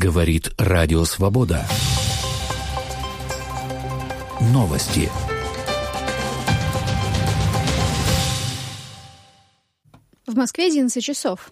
Говорит Радио Свобода. Новости. В Москве 11 часов.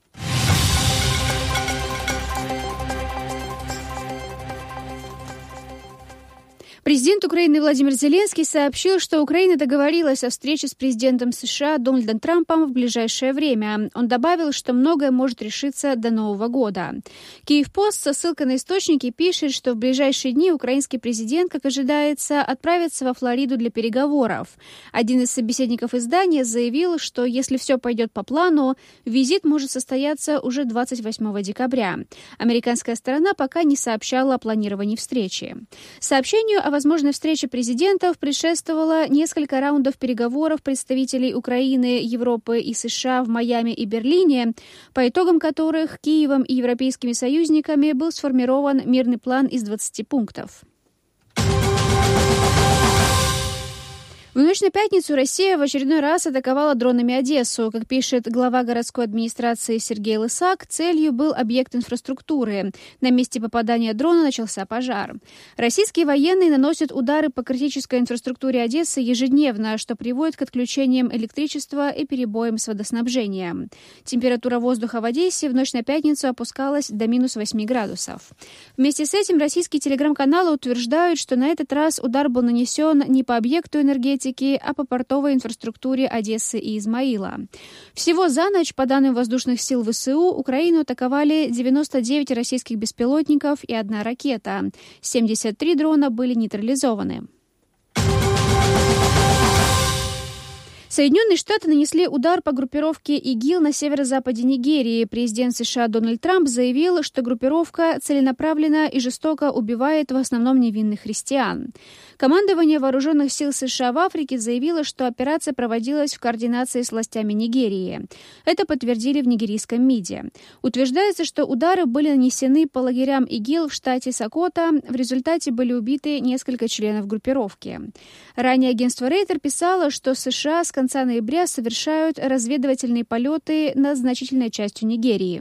Президент Украины Владимир Зеленский сообщил, что Украина договорилась о встрече с президентом США Дональдом Трампом в ближайшее время. Он добавил, что многое может решиться до Нового года. Киевпост со ссылкой на источники пишет, что в ближайшие дни украинский президент, как ожидается, отправится во Флориду для переговоров. Один из собеседников издания заявил, что если все пойдет по плану, визит может состояться уже 28 декабря. Американская сторона пока не сообщала о планировании встречи. Сообщению о возможной встрече президентов предшествовало несколько раундов переговоров представителей Украины, Европы и США в Майами и Берлине, по итогам которых Киевом и европейскими союзниками был сформирован мирный план из 20 пунктов. В ночь на пятницу Россия в очередной раз атаковала дронами Одессу. Как пишет глава городской администрации Сергей Лысак, целью был объект инфраструктуры. На месте попадания дрона начался пожар. Российские военные наносят удары по критической инфраструктуре Одессы ежедневно, что приводит к отключениям электричества и перебоям с водоснабжением. Температура воздуха в Одессе в ночь на пятницу опускалась до минус 8 градусов. Вместе с этим российские телеграм-каналы утверждают, что на этот раз удар был нанесен не по объекту энергетики, а по портовой инфраструктуре Одессы и Измаила. Всего за ночь, по данным воздушных сил ВСУ, Украину атаковали 99 российских беспилотников и 1 ракета. 73 дрона были нейтрализованы. Соединенные Штаты нанесли удар по группировке ИГИЛ на северо-западе Нигерии. Президент США Дональд Трамп заявил, что группировка целенаправленно и жестоко убивает в основном невинных христиан. Командование вооруженных сил США в Африке заявило, что операция проводилась в координации с властями Нигерии. Это подтвердили в нигерийском МИДе. Утверждается, что удары были нанесены по лагерям ИГИЛ в штате Сокота. В результате были убиты несколько членов группировки. Ранее агентство Рейтер писало, что США с конца ноября совершают разведывательные полеты над значительной частью Нигерии.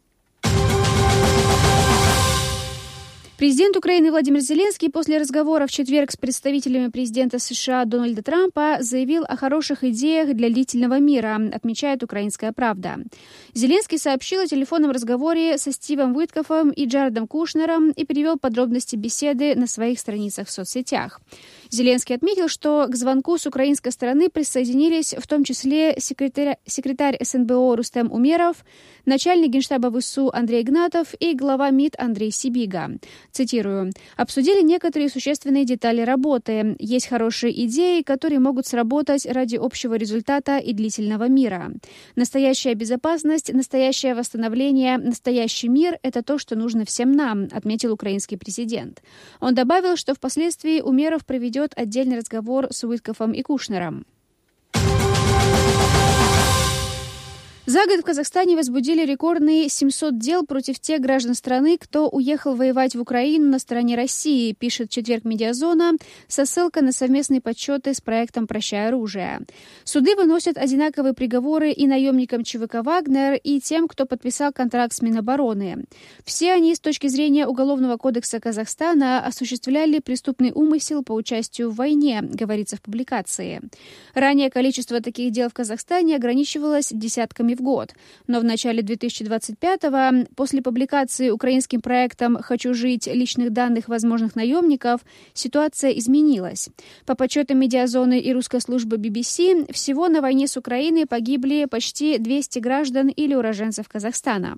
Президент Украины Владимир Зеленский после разговора в четверг с представителями президента США Дональда Трампа заявил о хороших идеях для длительного мира, отмечает «Украинская правда». Зеленский сообщил о телефонном разговоре со Стивом Уиткофом и Джаредом Кушнером и привел подробности беседы на своих страницах в соцсетях. Зеленский отметил, что к звонку с украинской стороны присоединились в том числе секретарь СНБО Рустем Умеров, начальник Генштаба ВСУ Андрей Игнатов и глава МИД Андрей Сибига. Цитирую. «Обсудили некоторые существенные детали работы. Есть хорошие идеи, которые могут сработать ради общего результата и длительного мира. Настоящая безопасность, настоящее восстановление, настоящий мир – это то, что нужно всем нам», отметил украинский президент. Он добавил, что впоследствии Умеров проведет отдельный разговор с Уиткофом и Кушнером. За год в Казахстане возбудили рекордные 700 дел против тех граждан страны, кто уехал воевать в Украину на стороне России, пишет в четверг «Медиазона» со ссылкой на совместные подсчеты с проектом «Прощай оружие». Суды выносят одинаковые приговоры и наемникам ЧВК «Вагнер», и тем, кто подписал контракт с Минобороны. Все они, с точки зрения Уголовного кодекса Казахстана, осуществляли преступный умысел по участию в войне, говорится в публикации. Ранее количество таких дел в Казахстане ограничивалось десятками в год. Но в начале 2025-го, после публикации украинским проектом «Хочу жить» личных данных возможных наемников, ситуация изменилась. По подсчетам «Медиазоны» и русской службы BBC, всего на войне с Украиной погибли почти 200 граждан или уроженцев Казахстана.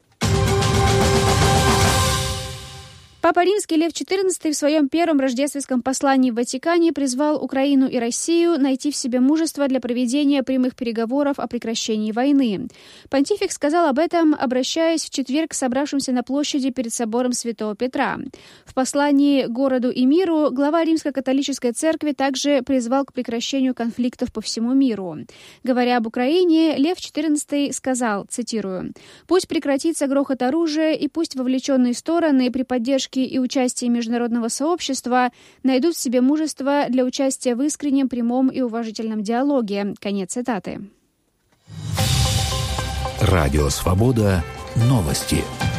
Папа Римский Лев XIV в своем первом рождественском послании в Ватикане призвал Украину и Россию найти в себе мужество для проведения прямых переговоров о прекращении войны. Понтифик сказал об этом, обращаясь в четверг к собравшимся на площади перед собором Святого Петра. В послании «Городу и миру» глава Римско-католической церкви также призвал к прекращению конфликтов по всему миру. Говоря об Украине, Лев XIV сказал, цитирую, «Пусть прекратится грохот оружия и пусть вовлеченные стороны при поддержке и участие международного сообщества найдут в себе мужество для участия в искреннем, прямом и уважительном диалоге». Конец цитаты. Радио «Свобода». Новости.